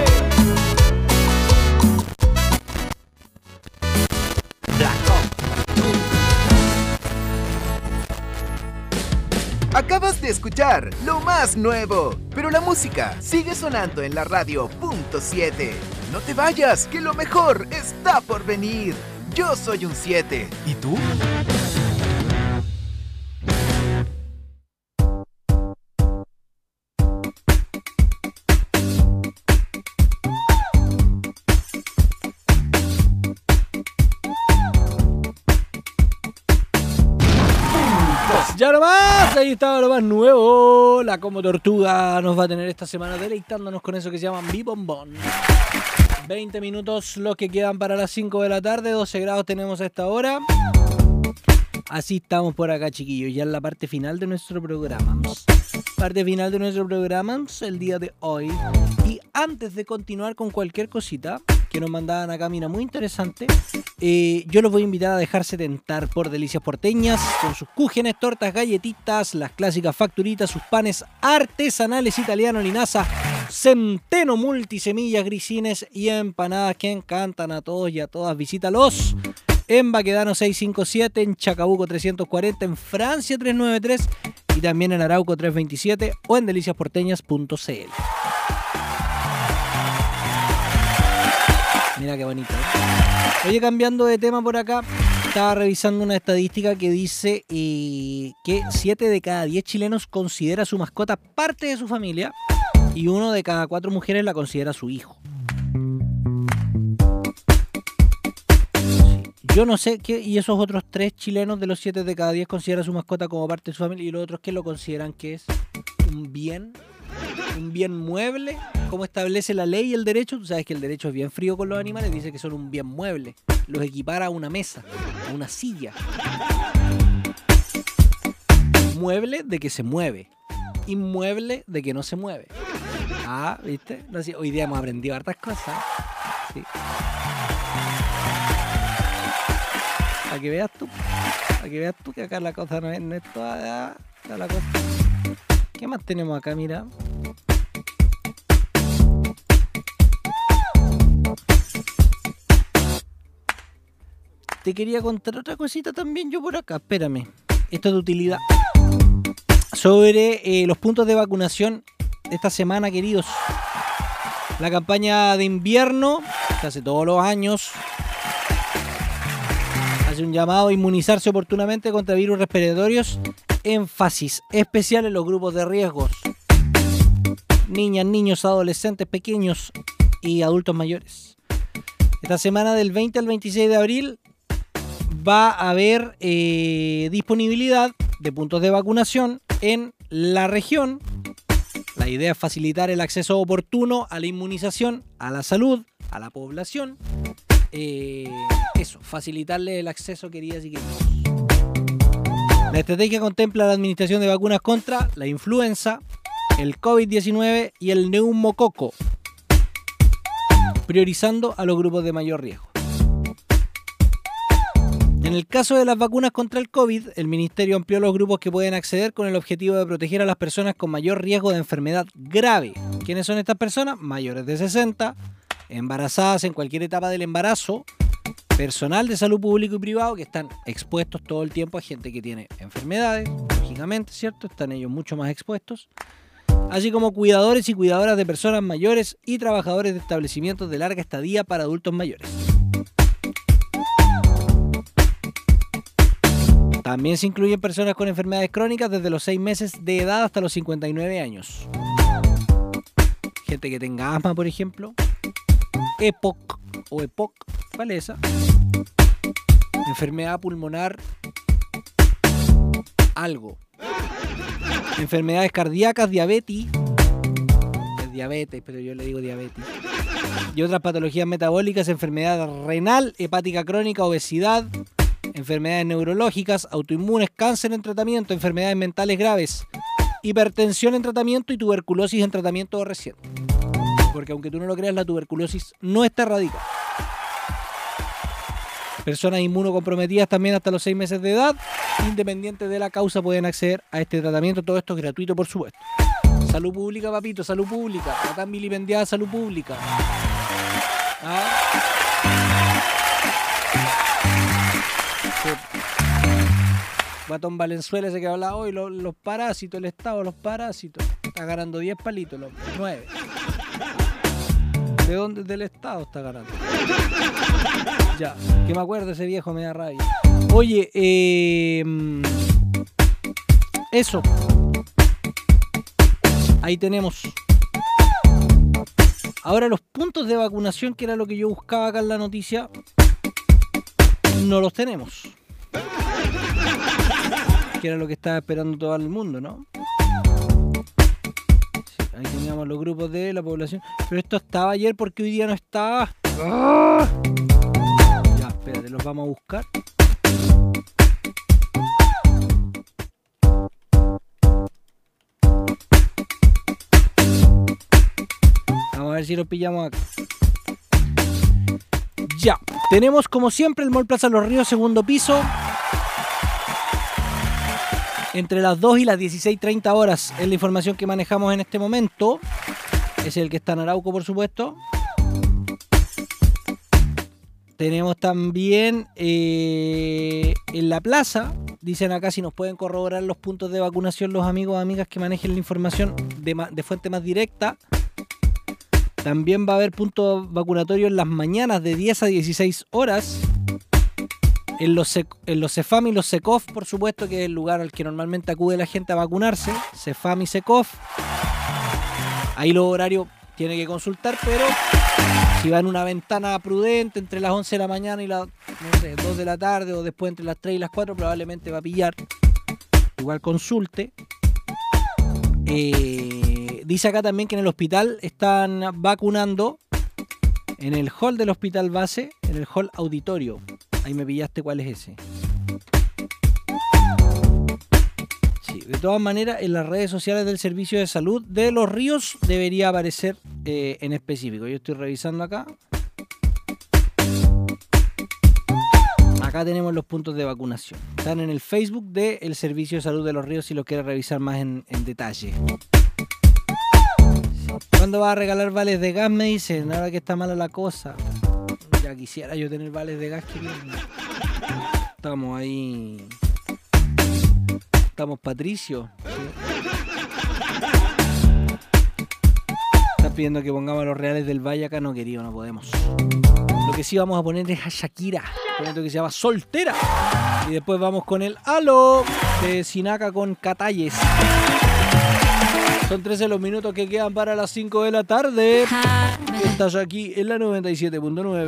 Acabas de escuchar lo más nuevo, pero la música sigue sonando en la radio punto siete. No te vayas, que lo mejor está por venir. Yo soy un siete. ¿Y tú? Pues ahí estaba lo más nuevo. La Como Tortuga nos va a tener esta semana deleitándonos con eso que se llama Mi Bombón. veinte minutos los que quedan para las cinco de la tarde. doce grados tenemos a esta hora. Así estamos por acá, chiquillos. Ya en la parte final de nuestro programa. Parte final de nuestro programa el día de hoy. Y antes de continuar con cualquier cosita que nos mandaban acá, mira, muy interesante, eh, yo los voy a invitar a dejarse tentar por Delicias Porteñas, con sus cúgenes, tortas, galletitas, las clásicas facturitas, sus panes artesanales italiano linaza, centeno multisemillas, grisines y empanadas que encantan a todos y a todas. Visítalos en Baquedano seiscientos cincuenta y siete, en Chacabuco trescientos cuarenta, en Francia trescientos noventa y tres y también en Arauco trescientos veintisiete o en delicias porteñas punto c l. Mira qué bonito, ¿eh? Oye, cambiando de tema por acá, estaba revisando una estadística que dice eh, que siete de cada diez chilenos considera a su mascota parte de su familia y uno de cada cuatro mujeres la considera su hijo. Yo no sé qué, y esos otros tres chilenos de los siete de cada diez consideran a su mascota como parte de su familia y los otros que lo consideran que es un bien, un bien mueble, como establece la ley y el derecho. Tú sabes que el derecho es bien frío con los animales, dice que son un bien mueble, los equipara a una mesa, a una silla. Mueble de que se mueve, inmueble de que no se mueve. Ah, ¿viste? Hoy día hemos aprendido hartas cosas. Sí. Para que veas tú, para que veas tú que acá la cosa no es, no es toda, toda la cosa. ¿Qué más tenemos acá? Mira. Te quería contar otra cosita también yo por acá. Espérame. Esto es de utilidad. Sobre eh, los puntos de vacunación esta semana, queridos. La campaña de invierno, que hace todos los años, hace un llamado a inmunizarse oportunamente contra virus respiratorios. Énfasis especial en los grupos de riesgos: niñas, niños, adolescentes pequeños y adultos mayores. Esta semana del veinte al veintiséis de abril va a haber eh, disponibilidad de puntos de vacunación en la región. La idea es facilitar el acceso oportuno a la inmunización, a la salud, a la población. Eh, eso, facilitarle el acceso, queridas y queridos. La estrategia contempla la administración de vacunas contra la influenza, el COVID diecinueve y el neumococo, priorizando a los grupos de mayor riesgo. En el caso de las vacunas contra el COVID, el Ministerio amplió los grupos que pueden acceder con el objetivo de proteger a las personas con mayor riesgo de enfermedad grave. ¿Quiénes son estas personas? Mayores de sesenta, embarazadas en cualquier etapa del embarazo, personal de salud público y privado que están expuestos todo el tiempo a gente que tiene enfermedades, lógicamente, ¿cierto? Están ellos mucho más expuestos, así como cuidadores y cuidadoras de personas mayores y trabajadores de establecimientos de larga estadía para adultos mayores. También se incluyen personas con enfermedades crónicas desde los seis meses de edad hasta los cincuenta y nueve años. Gente que tenga asma, por ejemplo. E P O C o E P O C, ¿cuál es esa? Enfermedad pulmonar algo. Enfermedades cardíacas, diabetes. Es diabetes, pero yo le digo diabetes. Y otras patologías metabólicas, enfermedad renal, hepática crónica, obesidad, enfermedades neurológicas, autoinmunes, cáncer en tratamiento, enfermedades mentales graves, hipertensión en tratamiento y tuberculosis en tratamiento reciente. Porque aunque tú no lo creas, la tuberculosis no está erradicada. Personas inmunocomprometidas también hasta los seis meses de edad, independientes de la causa, pueden acceder a este tratamiento. Todo esto es gratuito, por supuesto. Salud pública, papito, salud pública. La tan vilipendiada salud pública. ¿Ah? Batón Valenzuela, ese que hablaba hoy, los, los parásitos, el Estado, los parásitos. Está ganando diez palitos, los nueve. ¿De dónde? Del Estado está ganando. Ya, que me acuerdo, ese viejo me da rabia. Oye, eh, eso. Ahí tenemos. Ahora los puntos de vacunación, que era lo que yo buscaba acá en la noticia, no los tenemos. que era lo que estaba esperando todo el mundo, ¿no? Sí, ahí teníamos los grupos de la población. Pero esto estaba ayer porque hoy día no estaba. ¡Ah! Ya, espérate, los vamos a buscar. Vamos a ver si los pillamos acá. Ya, tenemos como siempre el Mall Plaza Los Ríos, segundo piso. Entre las dos y las dieciséis treinta horas es la información que manejamos en este momento. Es el que está en Arauco, por supuesto. Tenemos también eh, en la plaza, dicen acá si nos pueden corroborar los puntos de vacunación los amigos o amigas que manejen la información de, de fuente más directa. También va a haber puntos vacunatorios en las mañanas de diez a dieciséis horas. En los, en los CEFAM y los SECOF, por supuesto, que es el lugar al que normalmente acude la gente a vacunarse. CEFAM y SECOF. Ahí los horarios tiene que consultar, pero si va en una ventana prudente entre las once de la mañana y las no sé, dos de la tarde, o después entre las tres y las cuatro, probablemente va a pillar. Igual consulte. Eh, dice acá también que en el hospital están vacunando en el hall del hospital base, en el hall auditorio. Ahí me pillaste cuál es ese. Sí, de todas maneras, en las redes sociales del Servicio de Salud de Los Ríos debería aparecer eh, en específico. Yo estoy revisando acá. Acá tenemos los puntos de vacunación. Están en el Facebook del Servicio de Salud de Los Ríos si lo quiere revisar más en, en detalle. ¿Cuándo va a regalar vales de gas? Me dicen, ahora que está mala la cosa. Ya quisiera yo tener vales de gas. Que estamos ahí. Estamos Patricio. ¿Sí? Están pidiendo que pongamos a los Reales del Valle acá. No, querido, no podemos. Lo que sí vamos a poner es a Shakira, con esto que se llama Soltera. Y después vamos con el Halo de Sinaca con Catalles. Son trece los minutos que quedan para las cinco de la tarde. Estás aquí en la noventa y siete punto nueve.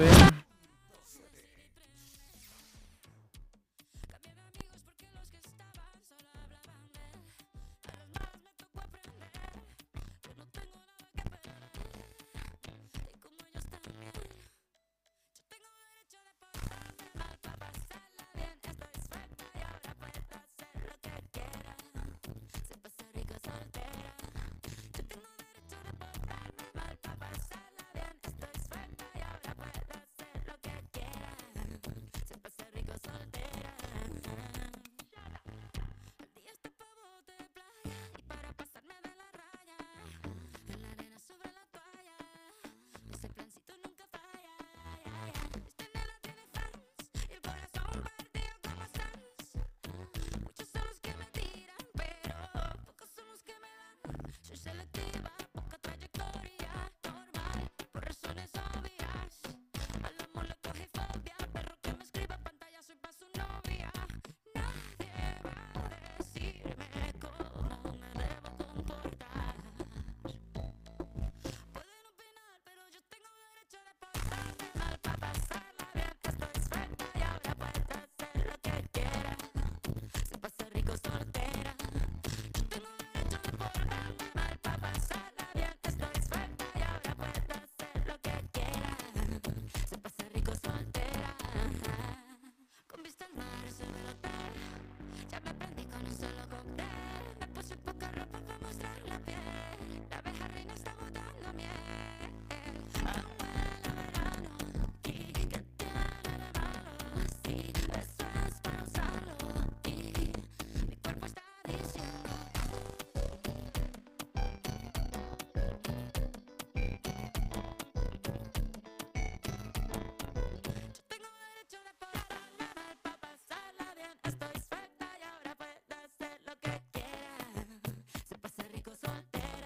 Estoy suelta y ahora puedo hacer lo que quiera. Se pasa rico soltera.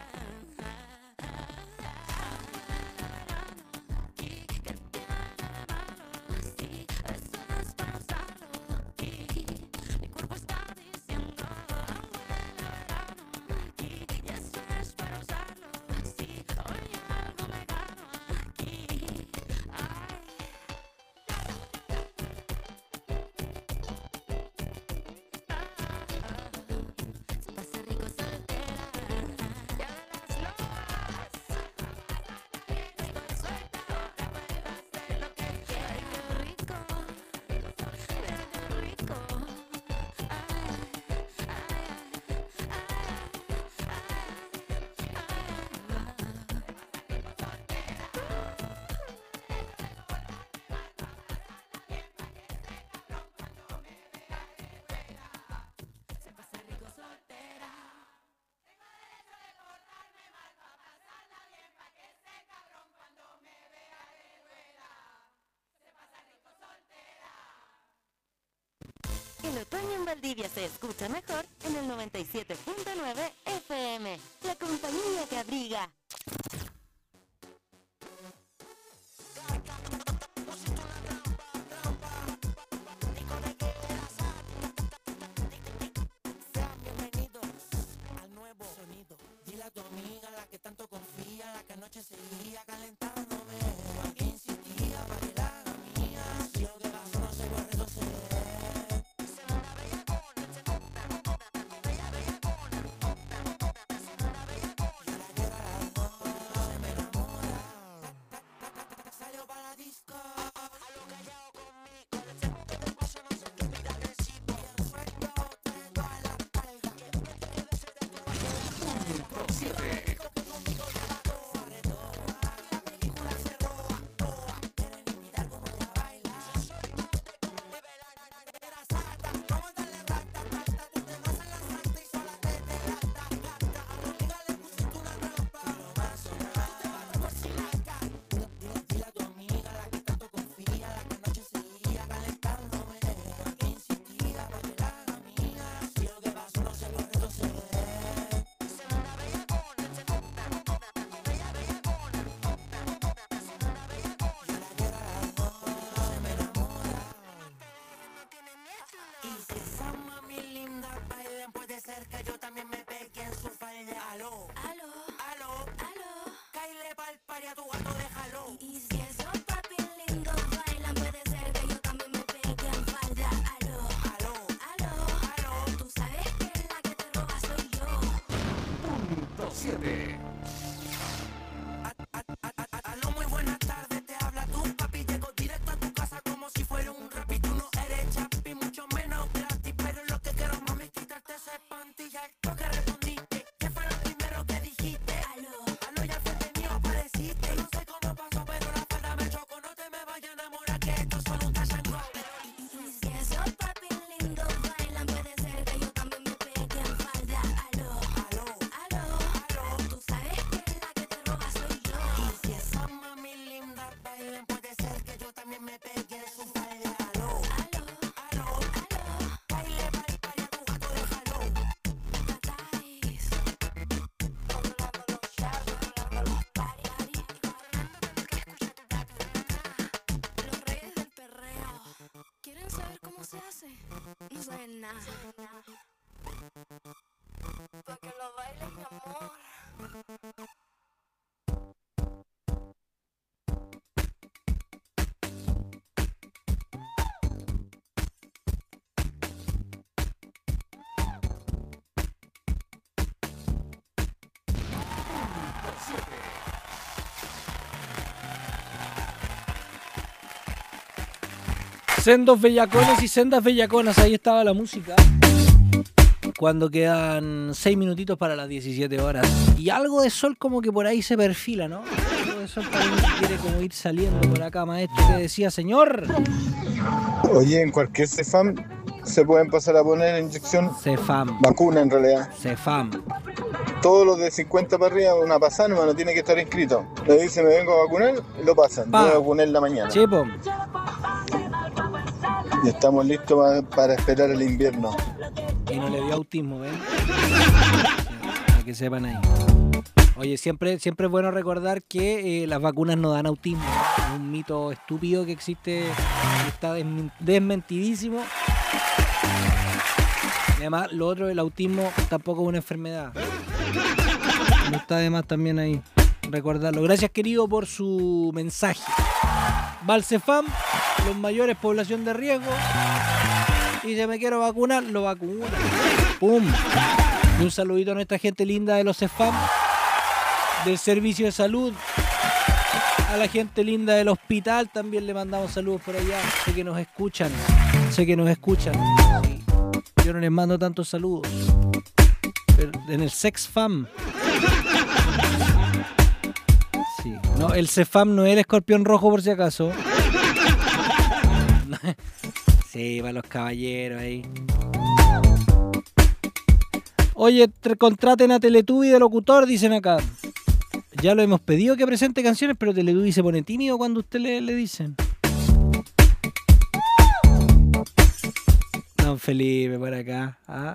El otoño en Valdivia se escucha mejor en el noventa y siete punto nueve F M. La compañía que abriga. Dile a tu amiga, la que tanto confía, la que anoche seguía calentándome, la que insistía para que la haga mía. Si lo que pasó no se puede retroceder. Semana bellacona, bella bellacona, semana bellacona. Yo la quiero a las dos, se me enamora. Salió para la disco, a lo callado conmigo. Le tengo que te paso, no se te olvida el recibo. Y el sueño tengo a la espalda. Que que te quedes de tu que yo también me pegué en su falda. Aló, aló, aló, aló. Caile pa'l party a tu gato, déjalo. Y si esos papi lindos bailan, puede ser que yo también me pegue en falda. Aló, aló, aló, aló. Tú sabes que la que te roba soy yo. Punto siete. Aló, muy buenas tardes, te habla tu papi. Llego directo a tu casa como si fuera un rap. Y tú no eres chapi, mucho menos gratis. Pero lo que quiero, mami, quitarte ese panty. Ya esto que respondiste, ¿qué fue lo primero que dijiste? Aló, aló, ya frente mío apareciste. No sé cómo pasó, pero la falda me chocó. No te me vayas a enamorar, que esto es solo un touch and go. Y si esos papi lindos bailan, puede ser que yo también me pegue en falda. Aló, aló, aló, aló. Tú sabes que la que te roba soy yo. Y si esas mami lindas bailan, puede ser que yo también me pegue en su falda. Aló, aló, aló, aló. Baile pa'l party a tu gato, déjalo. Catáis, controlando los charts, controlando los party, los reyes del perreo. ¿Quieren saber cómo se hace? No saben nada. Pa' que lo bailes, mi amor. Sendos bellacones y sendas bellaconas, ahí estaba la música. Cuando quedan seis minutitos para las diecisiete horas. Y algo de sol como que por ahí se perfila, ¿no? Algo de sol por ahí quiere como ir saliendo por acá, maestro, que decía, señor. Oye, en cualquier Cefam se pueden pasar a poner inyección. Cefam. Vacuna en realidad. Cefam. Todos los de cincuenta para arriba, una pasada, no, no tiene que estar inscrito. Le dice, me vengo a vacunar, y lo pasan. Pa. Me voy a vacunar en la mañana. Chipo. Y estamos listos para, para esperar el invierno. Y no le dio autismo, ¿ven? Para que sepan ahí. Oye, siempre, siempre es bueno recordar que eh, las vacunas no dan autismo. Es un mito estúpido que existe, que está desmen- desmentidísimo. Y además, lo otro, el autismo tampoco es una enfermedad. No está de más también ahí recordarlo. Gracias, querido, por su mensaje. Valcefam, los mayores, población de riesgo. Y si me quiero vacunar, lo vacuno. ¡Pum! Y un saludito a nuestra gente linda de los Cefam, del servicio de salud. A la gente linda del hospital también le mandamos saludos por allá. Sé que nos escuchan. Sé que nos escuchan. Sí. Yo no les mando tantos saludos. Pero en el Sexfam. Sí. No, el Cefam no es el escorpión rojo por si acaso. Sí, para los caballeros ahí. Oye, tre- contraten a Teletubby de locutor, dicen acá. Ya lo hemos pedido que presente canciones, pero Teletubby se pone tímido cuando usted le, le dicen. No, don Felipe por acá. ¿Ah?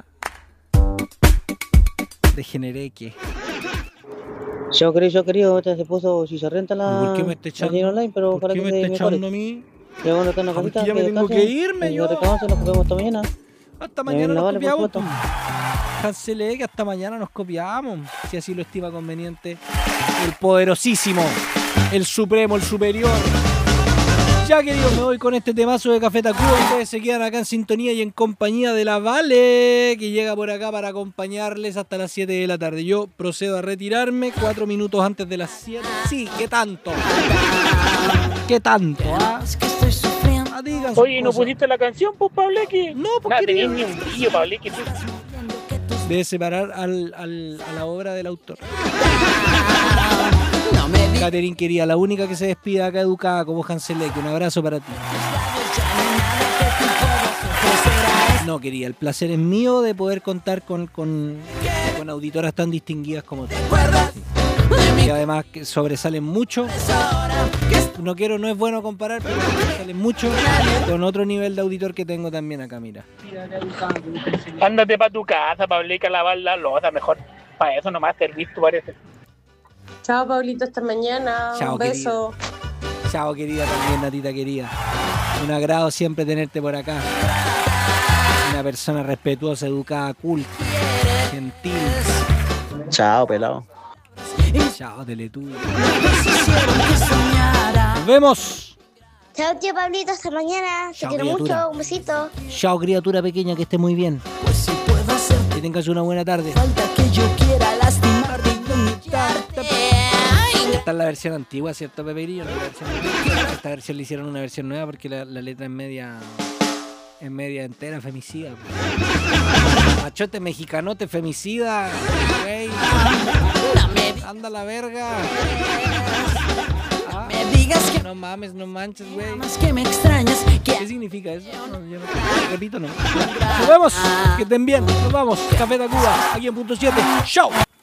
Degenereque. Yo creo, yo creo, este se puso, si se renta la, ¿Por qué me está echando, la online, pero ¿por para qué que me se está mejore. echando a mí? Ya bueno, está en la ¿Por casita, qué ya me tengo que irme yo? Nos vemos hasta mañana. Hasta Me mañana ven la nos vale, por copiamos. supuesto. Cancelé que hasta mañana nos copiamos. Si así lo estima conveniente. El poderosísimo, el supremo, el superior. Ya queridos, me voy con este temazo de Café Tacuba. Ustedes se quedan acá en sintonía y en compañía de la Vale, que llega por acá para acompañarles hasta las siete de la tarde. Yo procedo a retirarme cuatro minutos antes de las siete. Sí, ¿qué tanto? ¿Qué tanto? ¿Ah? Ah, digan sus Oye, ¿no cosas. pusiste la canción, pues, Pablequi? No, porque Nada, tenías ni un brillo, Pablequi. tú. Debe separar al, al, a la obra del autor. Catherine querida, la única que se despida acá educada como Hanselek. Un abrazo para ti. No, querida, el placer es mío de poder contar con, con, con auditoras tan distinguidas como tú. Y además que sobresalen mucho. No quiero, no es bueno comparar, pero sobresalen mucho con otro nivel de auditor que tengo también acá, mira. Ándate para tu casa, Pablequi, a lavar la loza. Mejor para eso nomás servir, tú parece. Chao, Pablito, hasta mañana. Chao, Un beso. Chao, querida, también, Natita querida. Un agrado siempre tenerte por acá. Una persona respetuosa, educada, culta, gentil. Chao, pelado. Chao, Teletubbies. Nos vemos. Chao, tío Pablito, hasta mañana. Te Chao, quiero criatura. mucho. Un besito. Chao, criatura pequeña, que esté muy bien. Que tengas una buena tarde. Que yo quiera lastimarte y Esta es la versión antigua, ¿cierto, Pepe Grillo? No, la versión nueva. Esta versión le hicieron una versión nueva porque la, la letra es media... Es media entera femicida. Pues. Machote mexicanote femicida. Güey. Anda la verga. Ah, me digas que no mames, no manches, güey. más que me extrañas. Que ¿Qué significa eso? No, yo no- repito, no. Nos vemos. Que estén bien. Nos vamos. Café Tacuba. Aquí en punto siete. Chao.